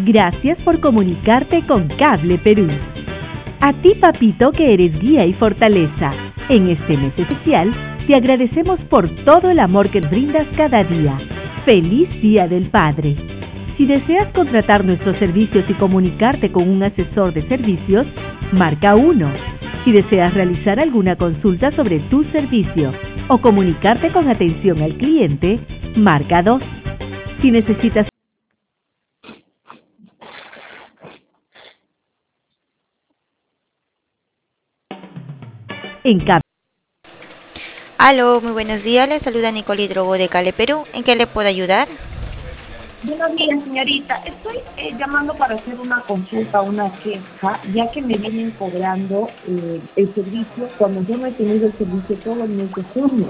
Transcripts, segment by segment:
Gracias por comunicarte con Cable Perú. A ti, papito, que eres guía y fortaleza. En este mes especial, te agradecemos por todo el amor que brindas cada día. ¡Feliz Día del Padre! Si deseas contratar nuestros servicios y comunicarte con un asesor de servicios, marca 1. Si deseas realizar alguna consulta sobre tu servicio o comunicarte con atención al cliente, marca 2. Si necesitas en Cable. Aló, muy buenos días. Le saluda Nicole Hidrogo de Cable Perú. ¿En qué le puedo ayudar? Buenos días, señorita. Estoy llamando para hacer una consulta, una queja, ya que me vienen cobrando el servicio cuando yo no he tenido el servicio todo el mes de junio.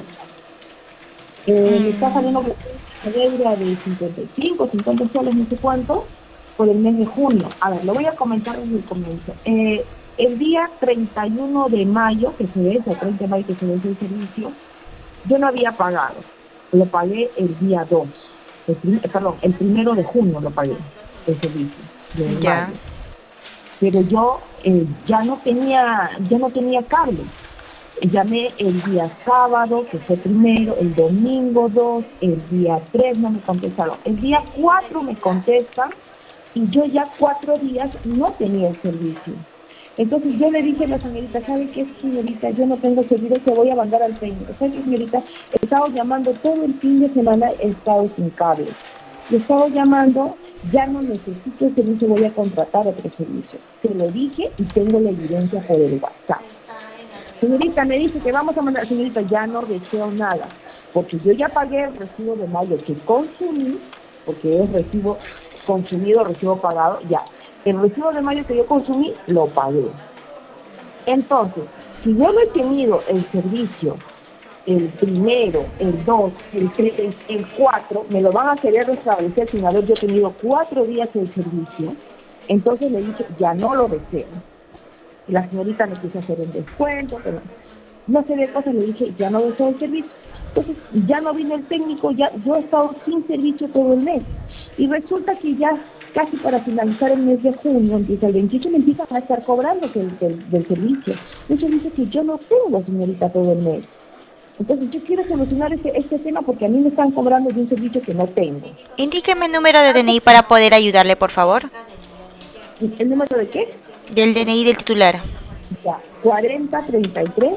Me está saliendo una deuda de 55, 50 soles, no sé cuánto, por el mes de junio. A ver, lo voy a comentar desde el comienzo. El día 31 de mayo, que se vence, el 30 de mayo que se vence el servicio, yo no había pagado. Lo pagué el día 2. El 1 de junio lo pagué, el servicio. Ya. Pero yo ya no tenía cable. Llamé el día sábado, que fue primero, el domingo 2, el día 3 no me contestaron. El día 4 me contestan y yo ya 4 días no tenía el servicio. Entonces yo le dije a la señorita, ¿sabe qué, señorita? Yo no tengo servicio, te voy a mandar al técnico. ¿Sabe qué, señorita? He estado llamando todo el fin de semana, he estado sin cable. He estado llamando, ya no necesito el servicio, voy a contratar otro servicio. Se lo dije y tengo la evidencia por el WhatsApp. Señorita, me dice que vamos a mandar, señorita, ya no deseo nada, porque yo ya pagué el recibo de mayo que consumí, porque es recibo consumido, recibo pagado, ya. El recibo de mayo que yo consumí, lo pagué. Entonces, si yo no he tenido el servicio el primero, el 2, el 3, el 4, me lo van a querer restablecer sin haber yo tenido 4 días el servicio. Entonces le dije, ya no lo deseo. Y la señorita me quiso hacer el descuento, pero no sé de cosas, le dije, ya no deseo el servicio. Entonces, ya no vino el técnico, ya yo he estado sin servicio todo el mes. Y resulta que ya casi para finalizar el mes de junio, empieza el 28, me empiezan a estar cobrando del servicio. Un servicio que yo no tengo, señorita, todo el mes. Entonces yo quiero solucionar este tema porque a mí me están cobrando de un servicio que no tengo. Indíqueme el número de DNI para poder ayudarle, por favor. ¿El número de qué? Del DNI del titular. Ya, 4033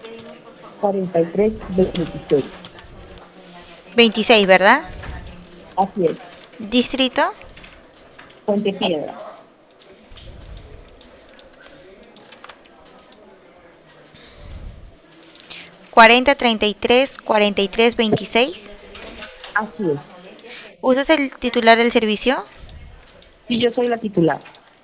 26. 26, ¿verdad? Así es. Distrito. Puente Piedra. ¿4033-4326? Así es. ¿Usted es el titular del servicio? Sí, yo soy la titular.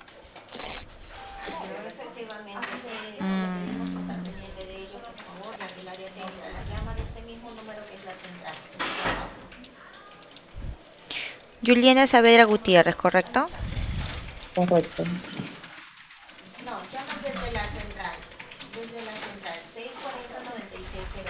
Juliana Saavedra Gutiérrez, ¿correcto? Correcto. No, llaman desde la central, 640-9608.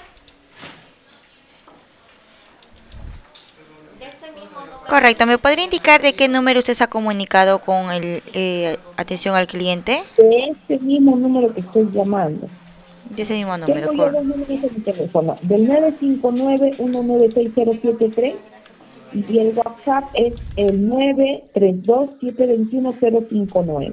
Correcto, ¿me podría indicar de qué número usted se ha comunicado con el atención al cliente? De este mismo número que estoy llamando. De ese mismo número, Tengo yo dos números en mi teléfono, del 959-196-073 y el WhatsApp es el 932-721-059.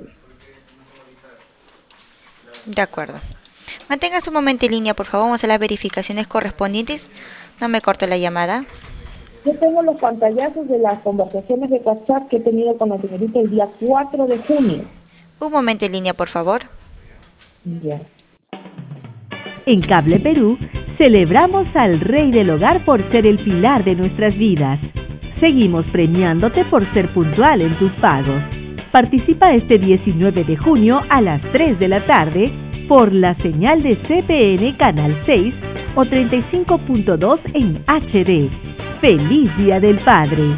De acuerdo. Manténgase un momento en línea, por favor. Vamos a las verificaciones correspondientes. No me corte la llamada. Yo tengo los pantallazos de las conversaciones de WhatsApp que he tenido con la señorita el día 4 de junio. Un momento en línea, por favor. Ya. En Cable Perú, celebramos al Rey del Hogar por ser el pilar de nuestras vidas. Seguimos premiándote por ser puntual en tus pagos. Participa este 19 de junio a las 3 de la tarde por la señal de CPN Canal 6 o 35.2 en HD. ¡Feliz Día del Padre!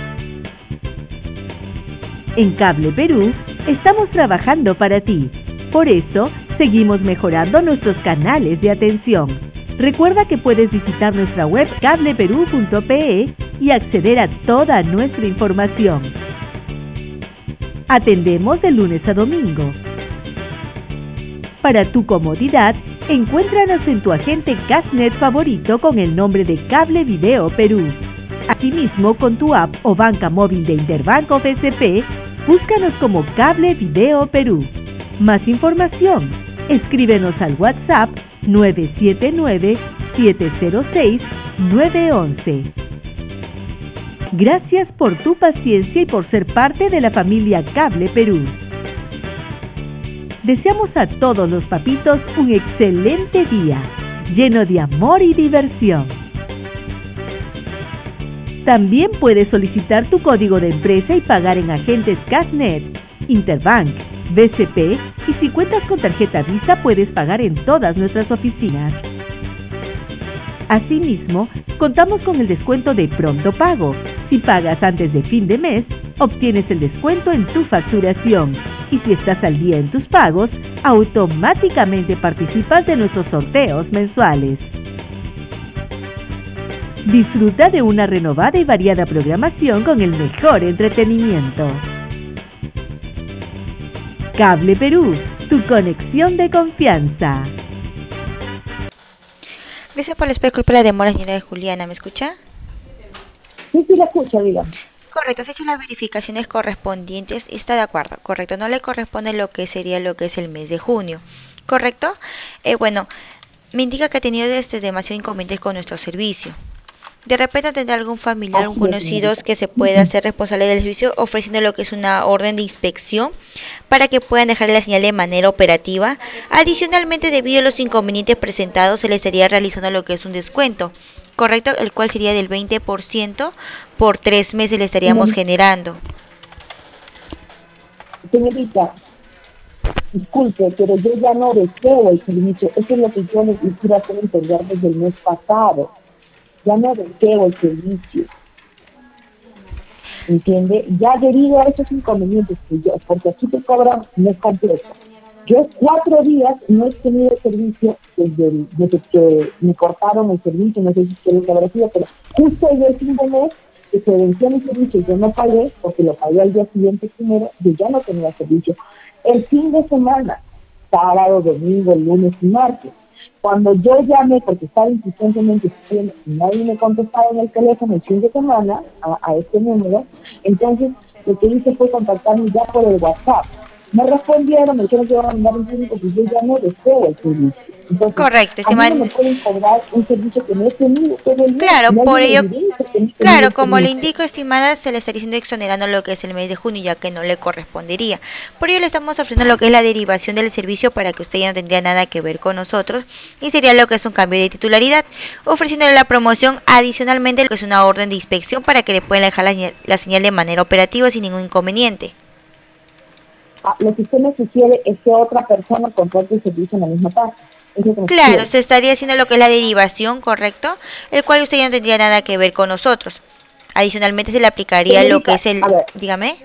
En Cable Perú, estamos trabajando para ti. Por eso, seguimos mejorando nuestros canales de atención. Recuerda que puedes visitar nuestra web cableperú.pe y acceder a toda nuestra información. Atendemos de lunes a domingo. Para tu comodidad, encuéntranos en tu agente Gasnet favorito con el nombre de Cable Video Perú. Asimismo, con tu app o banca móvil de Interbank o BCP, búscanos como Cable Video Perú. Más información, escríbenos al WhatsApp 979-706-911. Gracias por tu paciencia y por ser parte de la familia Cable Perú. Deseamos a todos los papitos un excelente día, lleno de amor y diversión. También puedes solicitar tu código de empresa y pagar en agentes Gasnet, Interbank, BCP y si cuentas con tarjeta Visa puedes pagar en todas nuestras oficinas. Asimismo, contamos con el descuento de pronto pago. Si pagas antes de fin de mes, obtienes el descuento en tu facturación. Y si estás al día en tus pagos, automáticamente participas de nuestros sorteos mensuales. Disfruta de una renovada y variada programación con el mejor entretenimiento. Cable Perú, tu conexión de confianza. Gracias por la espera, culpa de la demora, señora Juliana. ¿Me escucha? Sí, la escucho, digamos. Correcto, has hecho las verificaciones correspondientes y está de acuerdo. Correcto, no le corresponde lo que sería lo que es el mes de junio. ¿Correcto? Bueno, me indica que ha tenido demasiados inconvenientes con nuestro servicio. De repente tendrá algún familiar o conocidos que se pueda hacer responsable del servicio ofreciendo lo que es una orden de inspección para que puedan dejar la señal de manera operativa. Adicionalmente, debido a los inconvenientes presentados, se le estaría realizando lo que es un descuento, correcto, el cual sería del 20% por 3 meses le estaríamos generando. Señorita, disculpe, pero yo ya no deseo el servicio. Eso es lo que yo les quisiera hacer entender desde el mes pasado. Ya no deseo el servicio. ¿Entiende? Ya debido a esos inconvenientes que yo, porque aquí te cobran mes completo. Yo 4 días no he tenido servicio desde que me cortaron el servicio, no sé si quieren que habrá sido, pero justo el fin de mes que se venció mi servicio, yo no pagué, porque lo pagué al día siguiente primero, yo ya no tenía servicio. El fin de semana, sábado, domingo, lunes y martes, cuando yo llamé, porque estaba insistentemente y nadie me contestaba en el teléfono el fin de semana a este número, entonces lo que hice fue contactarme ya por el WhatsApp. Me respondieron, me dijeron que iban a mandar un servicio porque yo ya no deseo el servicio. Entonces, correcto, a mí no me pueden cobrar un servicio que no he tenido todo el mes. Claro, por ello, claro, como le indico, estimada, se le estaría diciendo exonerando lo que es el mes de junio, ya que no le correspondería. Por ello le estamos ofreciendo lo que es la derivación del servicio para que usted ya no tendría nada que ver con nosotros y sería lo que es un cambio de titularidad, ofreciéndole la promoción adicionalmente lo que es una orden de inspección para que le puedan dejar la señal de manera operativa sin ningún inconveniente. Lo que usted me sugiere es que otra persona contrate el servicio en la misma parte. Claro, se estaría haciendo lo que es la derivación, ¿correcto? El cual usted ya no tendría nada que ver con nosotros. Adicionalmente se le aplicaría lo que es el... Dígame.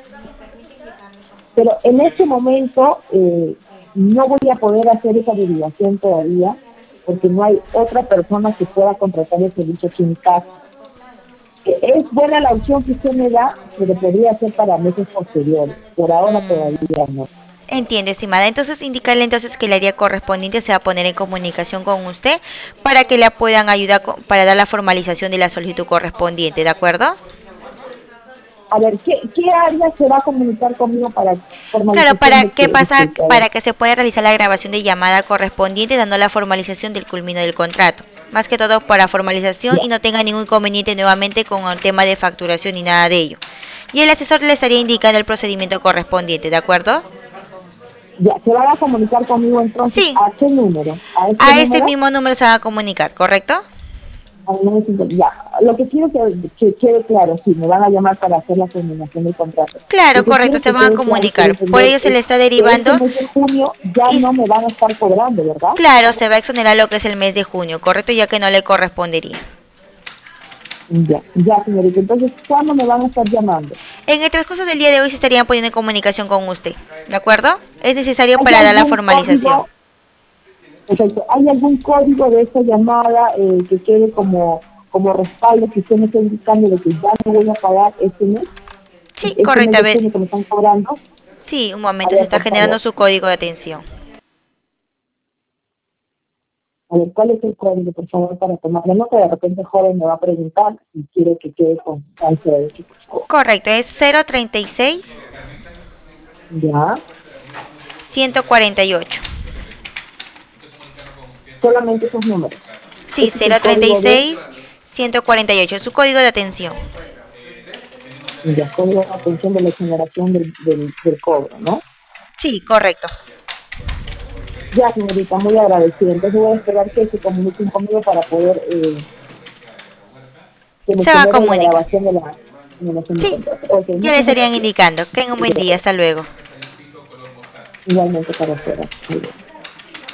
Pero en este momento no voy a poder hacer esa derivación todavía porque no hay otra persona que pueda contratar el servicio aquí en mi casa. Es buena la opción que usted me da, pero podría ser para meses posteriores. Por ahora todavía no. Entiendo, estimada. Entonces, indicarle entonces que el área correspondiente se va a poner en comunicación con usted para que le puedan ayudar para dar la formalización de la solicitud correspondiente, ¿de acuerdo? A ver, ¿qué área se va a comunicar conmigo para formalizar? Claro, para que se pueda realizar la grabación de llamada correspondiente dando la formalización del culmino del contrato. Más que todo para formalización y no tenga ningún inconveniente nuevamente con el tema de facturación ni nada de ello. Y el asesor le estaría indicando el procedimiento correspondiente, ¿de acuerdo? Ya, ¿se van a comunicar conmigo entonces? Sí. ¿A qué número? ¿A este mismo número se va a comunicar, correcto? Ya, lo que quiero que quede claro, sí, me van a llamar para hacer la terminación del contrato. Claro, correcto, se van a comunicar. Por ello se le está derivando. El mes de junio ya no me van a estar cobrando, ¿verdad? Claro, se va a exonerar lo que es el mes de junio, correcto, ya que no le correspondería. Ya, señorita. Entonces, ¿cuándo me van a estar llamando? En el transcurso del día de hoy se estarían poniendo en comunicación con usted, ¿de acuerdo? Es necesario para dar la formalización. Perfecto. ¿Hay algún código de esta llamada que quede como respaldo que usted me esté indicando de que ya no voy a pagar este mes? Sí, correcto. A ver. Que me están cobrando. Sí, un momento, A se ver, está por generando favor. su código de atención. A ver, ¿cuál es el código, por favor, para tomarlo? No, que de repente el joven me va a preguntar y quiere que quede constancia de eso, por favor. Correcto, es 036 Ya, 148. solamente esos números. Sí, Ese es el código de, 036 148, es su código de atención. ya, código de atención de la generación del cobro, ¿no? Sí, correcto. Ya, señorita, muy agradecida. Entonces voy a esperar que se comuniquen conmigo para poder que me Se va a genere la comunicar. grabación de la generación de Sí, contrato. Ok, ya le muchas estarían gracias. indicando. Tenga un buen día, hasta luego. Igualmente para usted. Muy bien.